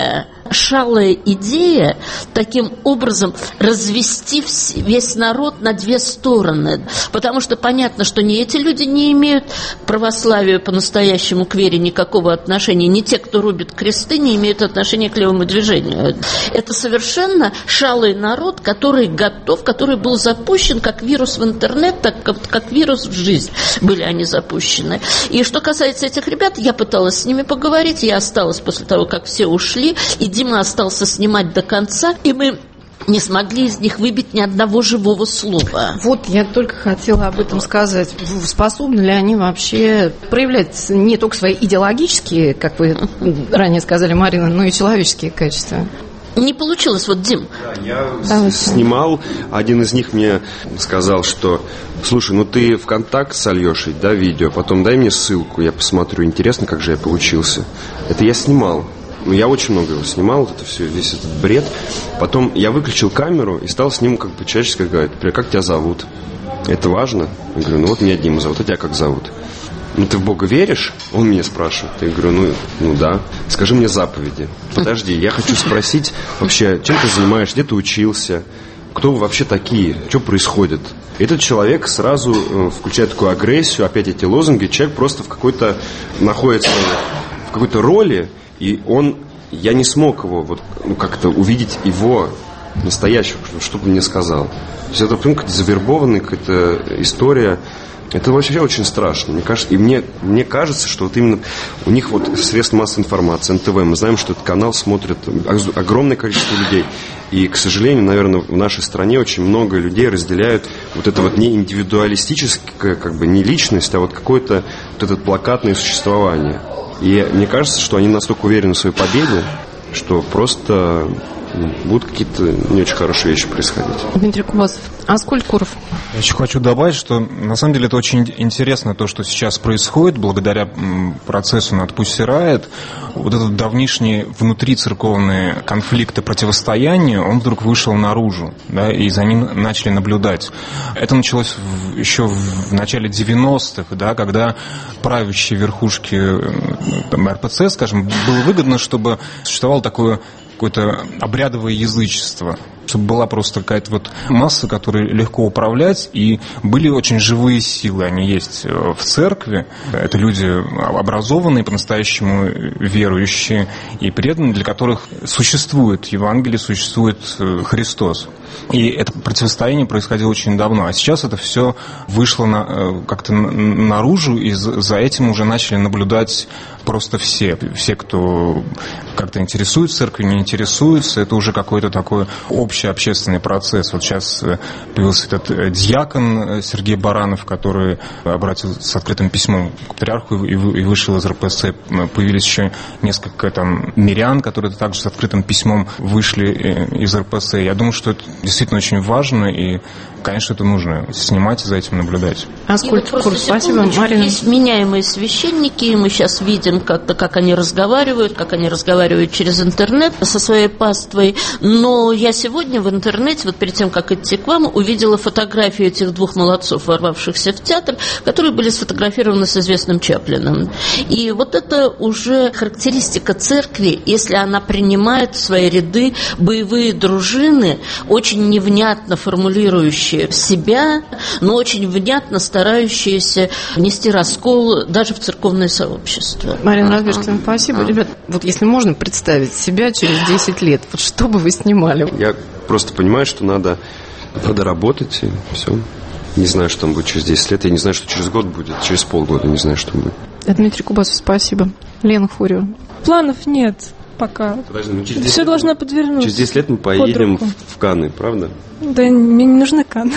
шалая идея таким образом развести весь народ на две стороны. Потому что понятно, что не эти люди не имеют к православию по-настоящему, к вере никакого отношения, не те, кто рубит кресты, не имеют отношения к левому движению. Это совершенно шалый народ, который готов, который был запущен как вирус в интернет, так как, как вирус в жизнь были они запущены. И что касается этих ребят, я пыталась с ними поговорить, я осталась после того, как все ушли, и Дима остался снимать до конца, и мы не смогли из них выбить ни одного живого слова. Вот, я только хотела об этом сказать. Способны ли они вообще проявлять не только свои идеологические, как вы ранее сказали, Марина, но и человеческие качества? Не получилось, вот, Дим. Да, я Давайте. снимал, один из них мне сказал, что, слушай, ну ты ВКонтакт сольешь, да, видео, потом дай мне ссылку, я посмотрю, интересно, как же я получился. Это я снимал. Ну, я очень много его снимал, вот это все, весь этот бред. Потом я выключил камеру и стал с ним как бы человечески говорить, например, как тебя зовут? Это важно? Я говорю, ну вот меня Дима зовут, а тебя как зовут? Ну, ты в Бога веришь? Он меня спрашивает. Я говорю, ну, ну да. Скажи мне заповеди. Подожди, я хочу спросить вообще, чем ты занимаешься, где ты учился, кто вы вообще такие, что происходит? Этот человек сразу э, включает такую агрессию, опять эти лозунги, человек просто в какой-то находится в какой-то роли, и он, я не смог его вот, ну, как-то увидеть его настоящего, что бы он мне сказал. То есть это прям какая-то завербованная какая-то история. Это вообще очень страшно, мне кажется. И мне, мне кажется, что вот именно у них вот средства массовой информации, эн тэ вэ, мы знаем, что этот канал смотрит огромное количество людей. И, к сожалению, наверное, в нашей стране очень много людей разделяют вот это вот не индивидуалистическое, как бы не личность, а вот какое-то вот это плакатное существование. И мне кажется, что они настолько уверены в своей победе, что просто будут какие-то не очень хорошие вещи происходить. Дмитрий Кубасов, Аскольд Куров. Я еще хочу добавить, что на самом деле это очень интересно, то, что сейчас происходит, благодаря процессу над Pussy Riot. Вот этот давнишний внутрицерковный конфликт и противостояние, он вдруг вышел наружу, да, и за ним начали наблюдать. Это началось в, еще в начале девяностых, да, когда правящие верхушки там, эр пэ цэ, скажем, было выгодно, чтобы существовало такое какое-то обрядовое язычество, чтобы была просто какая-то вот масса, которой легко управлять, и были очень живые силы, они есть в церкви, это люди образованные, по-настоящему верующие и преданные, для которых существует Евангелие, существует Христос. И это противостояние происходило очень давно, а сейчас это все вышло на, как-то наружу, и за этим уже начали наблюдать просто все, все, кто как-то интересует церковью, не интересуется, это уже какой-то такой общий общественный процесс. Вот сейчас появился этот диакон Сергей Баранов, который обратился с открытым письмом к патриарху и вышел из эр пэ цэ. Появились еще несколько там мирян, которые также с открытым письмом вышли из эр пэ цэ. Я думаю, что это действительно очень важно, и, конечно, это нужно снимать и за этим наблюдать. Аскольд Куров, спасибо, Марина. Есть вменяемые священники, и мы сейчас видим, как-то, как они разговаривают, как они разговаривают через интернет со своей паствой. Но я сегодня в интернете, вот перед тем, как идти к вам, увидела фотографии этих двух молодцов, ворвавшихся в театр, которые были сфотографированы с известным Чаплиным. И вот это уже характеристика церкви, если она принимает в свои ряды боевые дружины, очень невнятно формулирующие себя, но очень внятно старающиеся внести раскол даже в церковное сообщество. Марина Разбежкина, спасибо. Ребят, вот если можно представить себя через десять лет, вот что бы вы снимали? Я просто понимаю, что надо, надо работать, и все. Не знаю, что там будет через десять лет. Я не знаю, что через год будет, через полгода не знаю, что будет. Дмитрий Кубасов, спасибо. Лена Хурьева. Планов нет пока. Подожди, ну через все должно подвернуться. Через десять лет мы поедем в Канны, правда? Да, мне не нужны Канны.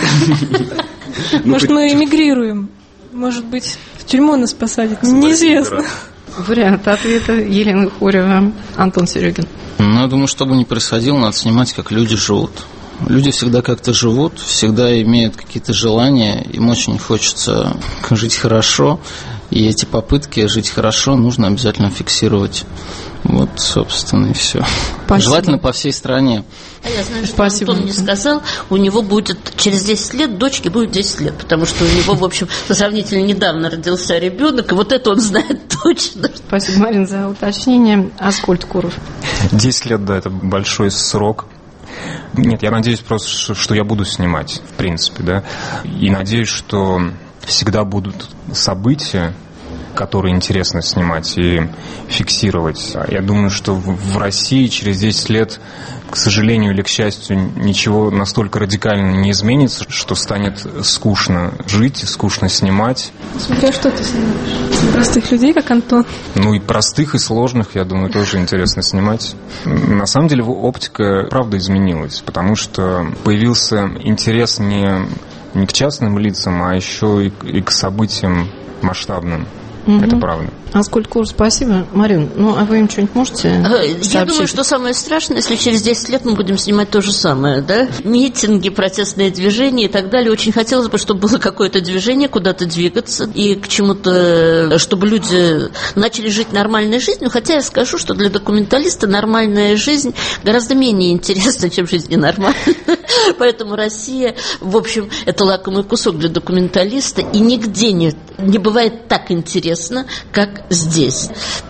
Может, мы эмигрируем. Может быть, в тюрьму нас посадят. Неизвестно. Вариант ответа Елена Хурьева. Антон Серегин. Ну, я думаю, что бы ни происходило, надо снимать, как люди живут. Люди всегда как-то живут, всегда имеют какие-то желания, им очень хочется жить хорошо, и эти попытки жить хорошо нужно обязательно фиксировать Вот, собственно, и все. Спасибо. Желательно по всей стране. А я знаю, что Спасибо. Антон мне сказал, у него будет через десять лет, дочке будет десять лет, потому что у него, в общем, сравнительно недавно родился ребенок, и вот это он знает точно. Спасибо, Марин, за уточнение. Аскольд Куров. десять лет, да, это большой срок. Нет, я надеюсь просто, что я буду снимать, в принципе, да. И надеюсь, что всегда будут события, которые интересно снимать и фиксировать. Я думаю, что в России через десять лет, к сожалению или к счастью, ничего настолько радикально не изменится, что станет скучно жить, скучно снимать. Смотря что ты снимаешь. Простых людей, как Антон. Ну и простых, и сложных, я думаю, тоже интересно снимать. На самом деле оптика, правда, изменилась, потому что появился интерес не, не к частным лицам, а еще и, и к событиям масштабным. Угу. Это правда. Аскольд Куров, спасибо. Марин, ну а вы им что-нибудь можете сообщить? Я думаю, что самое страшное, если через десять лет мы будем снимать то же самое, да? Митинги, протестные движения и так далее. Очень хотелось бы, чтобы было какое-то движение, куда-то двигаться и к чему-то, чтобы люди начали жить нормальной жизнью. Хотя я скажу, что для документалиста нормальная жизнь гораздо менее интересна, чем жизнь ненормальная. Поэтому Россия, в общем, это лакомый кусок для документалиста, и нигде не, не бывает так интересно, как здесь.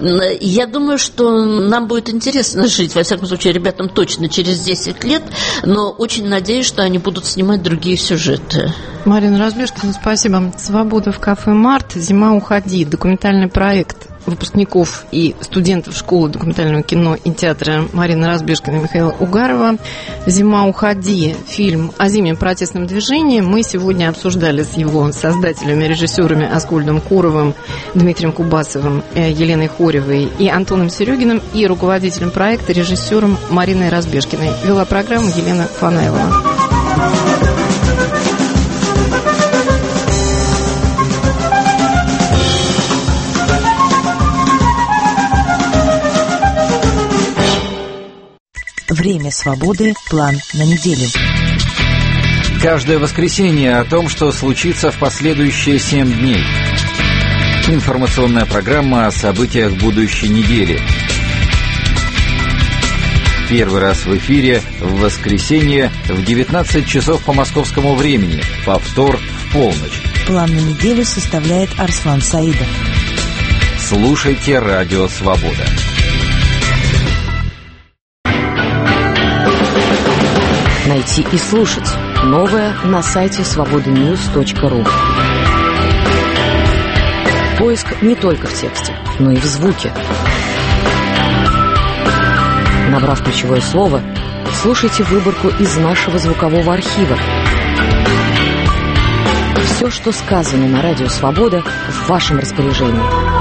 Я думаю, что нам будет интересно жить, во всяком случае, ребятам точно через десять лет, но очень надеюсь, что они будут снимать другие сюжеты. Марина Разбежкина, спасибо. «Свобода в кафе «Март», «Зима, уходи», документальный проект выпускников и студентов школы документального кино и театра Марины Разбежкиной и Михаила Угарова. «Зима, уходи» – фильм о зимнем протестном движении. Мы сегодня обсуждали с его создателями, режиссерами Аскольдом Куровым, Дмитрием Кубасовым, Еленой Хоревой и Антоном Серегиным, и руководителем проекта, режиссером Мариной Разбежкиной. Вела программу Елена Фанаилова. Время свободы. План на неделю. Каждое воскресенье о том, что случится в последующие семь дней. Информационная программа о событиях будущей недели. Первый раз в эфире в воскресенье в девятнадцать часов по московскому времени. Повтор в полночь. План на неделю составляет Арслан Саидов. Слушайте «Радио Свобода». Найти и слушать новое на сайте свобода ньюс точка ру. Поиск не только в тексте, но и в звуке. Набрав ключевое слово, слушайте выборку из нашего звукового архива. Все, что сказано на радио «Свобода», в вашем распоряжении.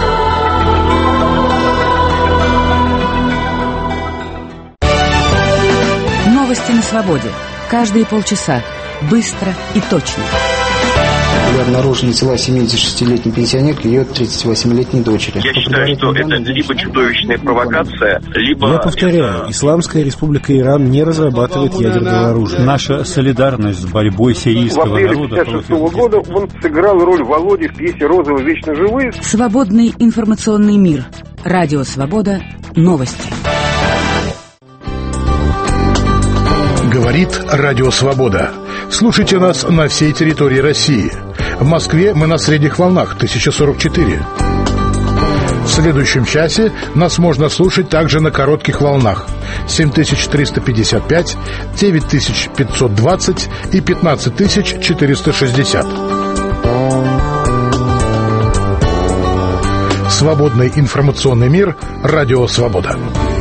Новости на свободе. Каждые полчаса. Быстро и точно. Были обнаружены тела семидесятишестилетней пенсионерки и ее тридцативосьмилетней дочери. Я считаю, что это либо чудовищная провокация, либо... Я повторяю, Исламская Республика Иран не разрабатывает ядерное оружие. Наша солидарность с борьбой сирийского народа... В апреле пятьдесят шестого года он сыграл роль Володи в пьесе «Розовые вечно живые». Свободный информационный мир. Радио «Свобода». Новости. Говорит Радио Свобода. Слушайте нас на всей территории России. В Москве мы на средних волнах тысяча сорок четыре. В следующем часе нас можно слушать также на коротких волнах семь тысяч триста пятьдесят пять, девять тысяч пятьсот двадцать и пятнадцать тысяч четыреста шестьдесят. Свободный информационный мир. Радио Свобода.